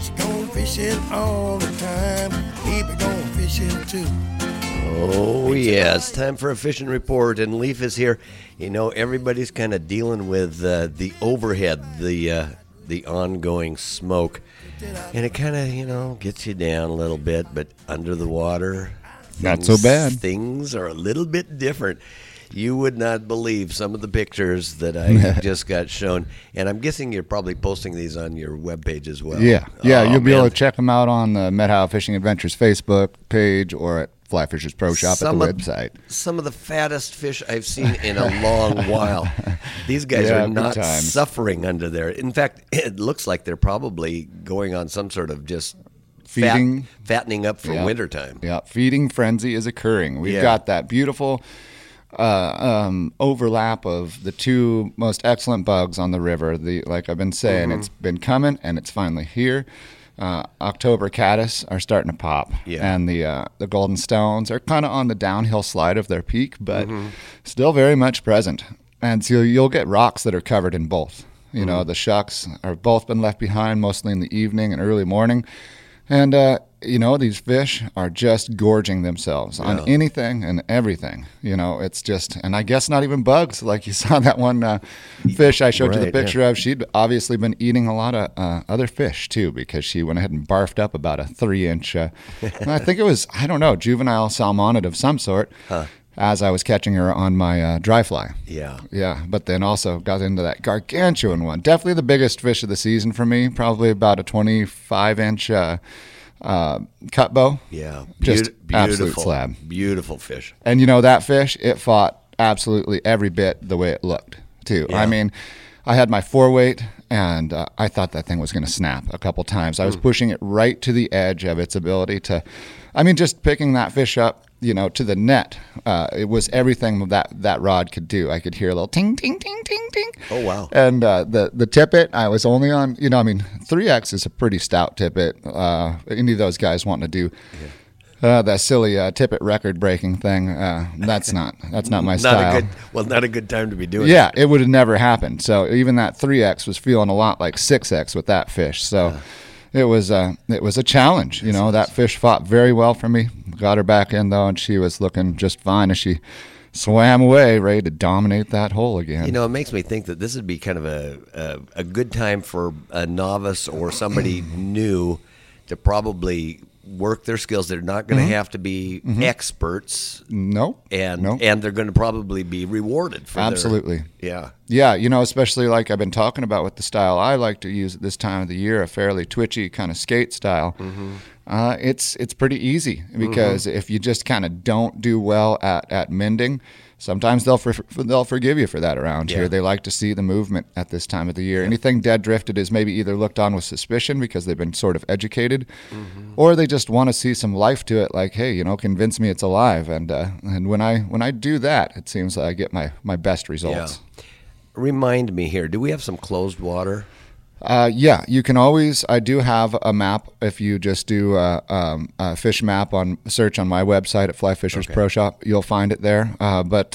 She gone fishing all the time. He be gone fishing too. Oh, yeah, it's time for a fishing report, and Leaf is here. You know, everybody's kind of dealing with the overhead, the ongoing smoke, and it kind of, gets you down a little bit, but under the water, not so bad. Things are a little bit different. You would not believe some of the pictures that I just got shown, and I'm guessing you're probably posting these on your webpage as well. Yeah, you'll be able to check them out on the Methow Fishing Adventures Facebook page or at Fly Fishers Pro Shop at the website. Some of the fattest fish I've seen in a long while. These guys are not suffering under there. In fact, it looks like they're probably going on some sort of just fattening up for wintertime. Yeah, feeding frenzy is occurring. We've got that beautiful overlap of the two most excellent bugs on the river. Like I've been saying, it's been coming and it's finally here. October caddis are starting to pop, and the golden stones are kind of on the downhill slide of their peak, but still very much present. And so you'll get rocks that are covered in both. The shucks are both been left behind, mostly in the evening and early morning. And, these fish are just gorging themselves on anything and everything. It's just, and I guess not even bugs. Like you saw that one fish I showed you the picture of. She'd obviously been eating a lot of other fish, too, because she went ahead and barfed up about a 3-inch, I think it was, juvenile salmonid of some sort. As I was catching her on my dry fly. Yeah, but then also got into that gargantuan one. Definitely the biggest fish of the season for me, probably about a 25-inch cut bow. Yeah, just absolute slab. Beautiful fish. And that fish, it fought absolutely every bit the way it looked, too. Yeah. I mean, I had my 4-weight, and I thought that thing was going to snap a couple times. I was pushing it right to the edge of its ability to, just picking that fish up, to the net. It was everything that rod could do. I could hear a little ting, ting, ting, ting, ting. Oh, wow. And the tippet, I was only on, 3X is a pretty stout tippet. Any of those guys wanting to do that silly tippet record-breaking thing, that's not my style. Not a good time to be doing it. It would have never happened. So even that 3X was feeling a lot like 6X with that fish. So it was a challenge. That fish fought very well for me. Got her back in, though, and she was looking just fine as she swam away, ready to dominate that hole again. It makes me think that this would be kind of a good time for a novice or somebody new to probably work their skills. They're not going to have to be experts. No. And they're going to probably be rewarded for absolutely. Yeah, especially like I've been talking about with the style I like to use at this time of the year, a fairly twitchy kind of skate style. It's pretty easy because if you just kind of don't do well at mending, sometimes they'll forgive you for that around here. They like to see the movement at this time of the year. Anything dead drifted is maybe either looked on with suspicion because they've been sort of educated, or they just want to see some life to it. Like, hey, convince me it's alive. And when I do that, it seems like I get my best results. Yeah. Remind me here. Do we have some closed water? You can always. I do have a map. If you just do a fish map search on my website at Fly Fishers Pro Shop, you'll find it there. But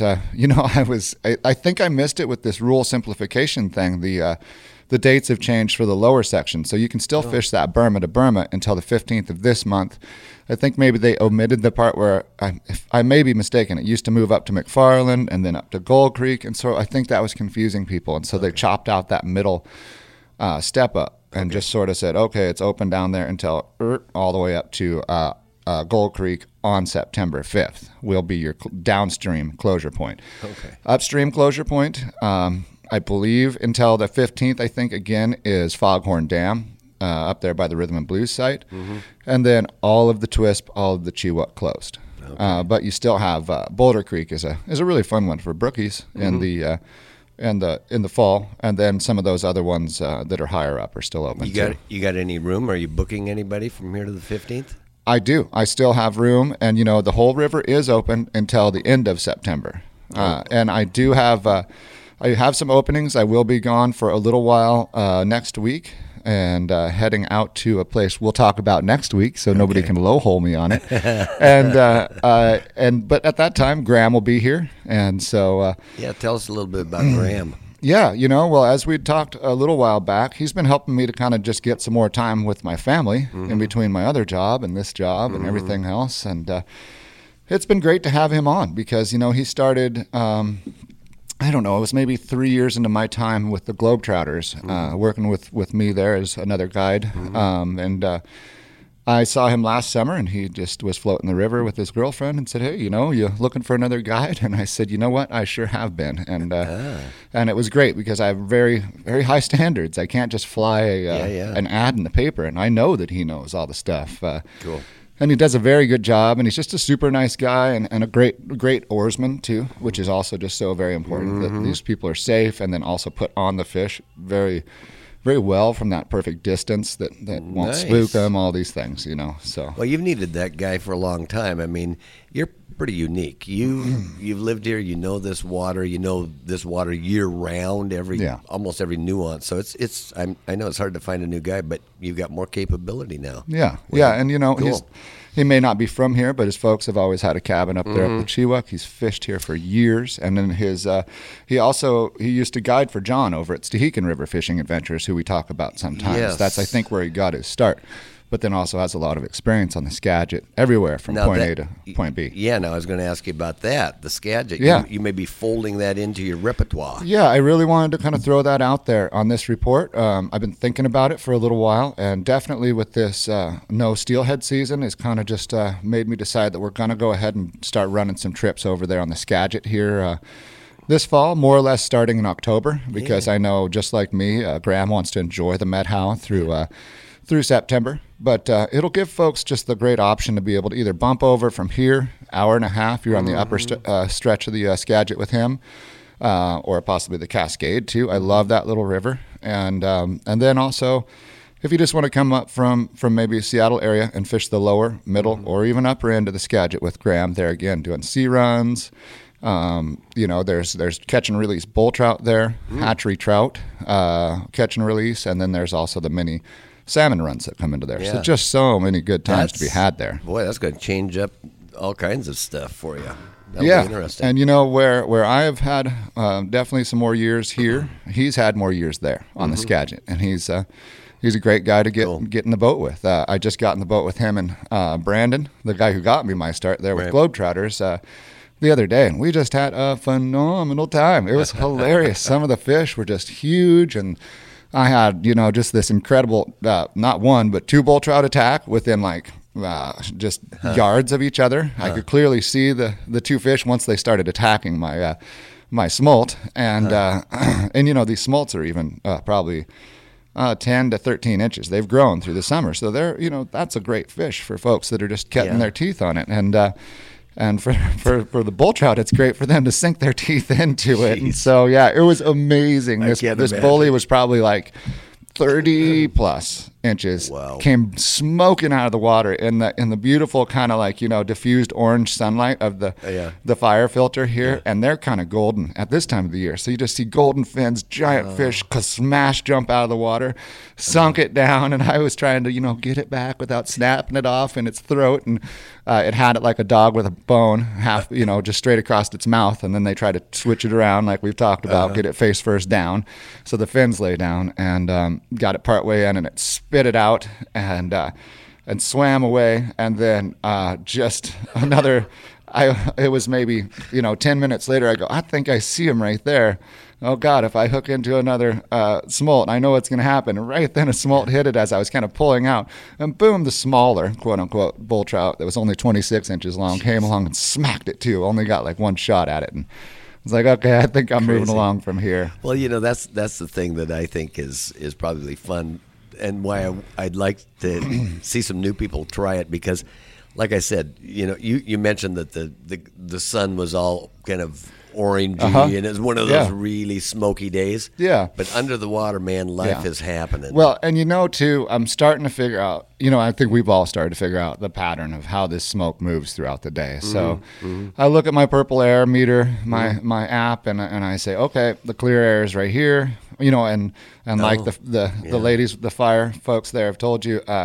I think I missed it with this rule simplification thing. The dates have changed for the lower section, so you can still fish that Burma to Burma until the 15th of this month. I think maybe they omitted the part where, if I may be mistaken, it used to move up to McFarland and then up to Gold Creek, and so I think that was confusing people, and so they chopped out that middle step up and just sort of said, okay, it's open down there until all the way up to Gold Creek on September 5th will be your downstream closure point. Okay. Upstream closure point, I believe until the 15th, I think, again, is Foghorn Dam up there by the Rhythm and Blues site. And then all of the Twisp, all of the Chewuk closed. Okay. But you still have Boulder Creek is a really fun one for brookies in the fall, and then some of those other ones that are higher up are still open. You got any room? Are you booking anybody from here to the 15th? I do. I still have room, and the whole river is open until the end of September. And I do have I have some openings. I will be gone for a little while next week, and heading out to a place we'll talk about next week, so nobody can low-hole me on it. But at that time, Graham will be here, and so tell us a little bit about Graham. Yeah, well, as we'd talked a little while back, he's been helping me to kind of just get some more time with my family in between my other job and this job and everything else. And it's been great to have him on because, he started, I don't know, it was maybe 3 years into my time with the Globetrotters, working with me there as another guide. I saw him last summer, and he just was floating the river with his girlfriend and said, hey, you looking for another guide? And I said, you know what? I sure have been. And it was great because I have very, very high standards. I can't just fly an ad in the paper, and I know that he knows all the stuff. Cool. And he does a very good job, and he's just a super nice guy and a great oarsman, too, which is also just so very important that these people are safe and then also put on the fish very well from that perfect distance that won't spook them, all these things, so. Well, you've needed that guy for a long time. I mean, you're pretty unique. You've lived here, this water, year round, almost every nuance. So I know it's hard to find a new guy, but you've got more capability now. Yeah, and cool. He may not be from here, but his folks have always had a cabin up there at the Chewuk. He's fished here for years, and then he used to guide for John over at Stehekin River Fishing Adventures, who we talk about sometimes. Yes. That's, I think, where he got his start. But then also has a lot of experience on the Skagit everywhere from point A to point B. Yeah, now I was going to ask you about that, the Skagit. Yeah. You may be folding that into your repertoire. Yeah, I really wanted to kind of throw that out there on this report. I've been thinking about it for a little while, and definitely with this no steelhead season, it's kind of just made me decide that we're going to go ahead and start running some trips over there on the Skagit here this fall, more or less starting in October, because I know, just like me, Graham wants to enjoy the Methow through September. But it'll give folks just the great option to be able to either bump over from here, hour and a half, you're on the upper stretch of the Skagit with him, or possibly the Cascade too. I love that little river. And then also, if you just want to come up from maybe a Seattle area and fish the lower, middle, or even upper end of the Skagit with Graham, there again, doing sea runs. There's catch and release bull trout there, hatchery trout, catch and release, and then there's also the mini salmon runs that come into there. So just so many good times to be had there. Boy, that's going to change up all kinds of stuff for you. That'll be interesting. And where I have had definitely some more years here, he's had more years there on the Skagit, and he's a great guy to get in the boat with. I just got in the boat with him and Brandon, the guy who got me my start there with Globetrotters, the other day, and we just had a phenomenal time. It was hilarious. Some of the fish were just huge, and I had, just this incredible, not one, but two bull trout attack within just yards of each other. I could clearly see the two fish once they started attacking my smolt. And, these smolts are even probably 10 to 13 inches. They've grown through the summer. So that's a great fish for folks that are just cutting their teeth on it. And for the bull trout, it's great for them to sink their teeth into it. And so, it was amazing. This bully was probably 30 plus inches. Wow. Came smoking out of the water in the beautiful kind of diffused orange sunlight of the fire filter here. And they're kind of golden at this time of the year. So you just see golden fins, giant fish smash jump out of the water, sunk it down. And I was trying to, get it back without snapping it off in its throat. And it had it like a dog with a bone, half, just straight across its mouth. And then they try to switch it around like we've talked about, get it face first down. So the fins lay down, and got it part way in, and it spit it out and swam away. And then just another, it was maybe 10 minutes later, I go, I think I see him right there. Oh God, if I hook into another smolt, I know what's going to happen. And right then a smolt hit it as I was kind of pulling out, and boom, the smaller quote unquote bull trout that was only 26 inches long came along and smacked it too. Only got one shot at it, and it's like, okay, I think I'm moving along from here. Well, that's the thing that I think is probably fun, and why I'd like to see some new people try it, because, like I said, you mentioned that the sun was all kind of orangey, and it's one of those really smoky days. Yeah. But under the water, man, life is happening. Well, and too, I'm starting to figure out, I think we've all started to figure out the pattern of how this smoke moves throughout the day. So I look at my Purple Air meter, my app, and I say, okay, the clear air is right here, and like the ladies, the fire folks there have told you,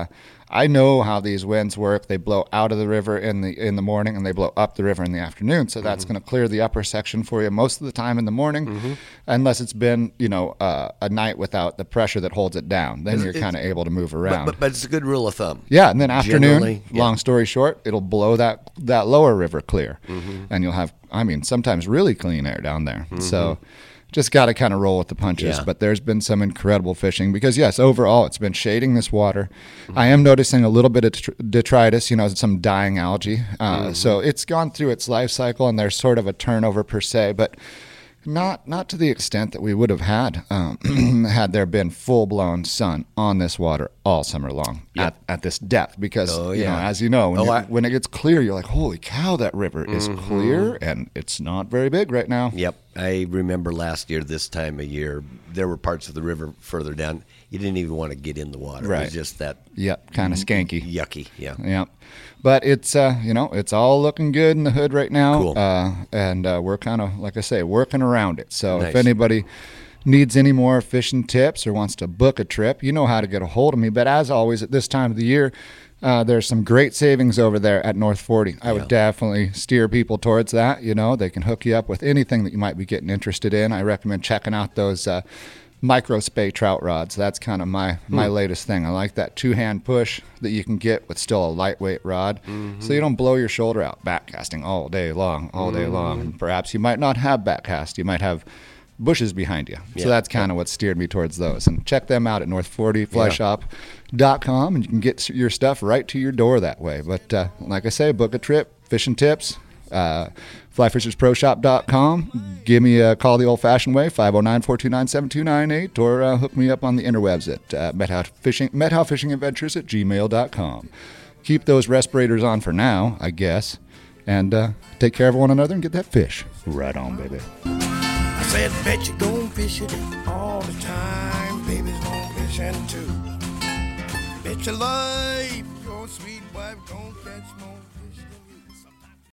I know how these winds work. They blow out of the river in the morning, and they blow up the river in the afternoon. So that's going to clear the upper section for you most of the time in the morning, unless it's been a night without the pressure that holds it down. Then you're kind of able to move around. But it's a good rule of thumb. Yeah, and then afternoon, long story short, it'll blow that lower river clear, and you'll have, sometimes really clean air down there. So just got to kind of roll with the punches. Yeah. But there's been some incredible fishing because, yes, overall, it's been shading this water. I am noticing a little bit of detritus, some dying algae. So it's gone through its life cycle, and there's sort of a turnover per se, but not to the extent that we would have had had there been full-blown sun on this water all summer long at this depth. Because, as you know, when it gets clear, you're like, holy cow, that river is clear, and it's not very big right now. Yep. I remember last year, this time of year, there were parts of the river further down. You didn't even want to get in the water. Right. It was just that. Yep, kind of skanky. Yucky, yeah. Yep. But it's, it's all looking good in the hood right now. Cool. And we're kind of, like I say, working around it. So Nice. if anybody needs any more fishing tips or wants to book a trip, you know how to get a hold of me. But as always, at this time of the year, there's some great savings over there at North 40. I would definitely steer people towards that. They can hook you up with anything that you might be getting interested in. I recommend checking out those micro spay trout rods. That's kind of my latest thing. I like that two-hand push that you can get with still a lightweight rod, so you don't blow your shoulder out backcasting all day long. And perhaps you might not have backcast. You might have bushes behind you. So that's kind of what steered me towards those. And check them out at north40flyshop.com, and you can get your stuff right to your door that way. But like I say, book a trip, fishing tips, flyfishersproshop.com. Give me a call the old-fashioned way, 509-429-7298, or hook me up on the interwebs at medhowfishingadventures@gmail.com. Keep those respirators on for now, I guess, and take care of one another and get that fish. Right on, baby. I said, bet you gon' fish it all the time. Baby's gon' fish it too. Bet your life, your sweet wife gon' catch more.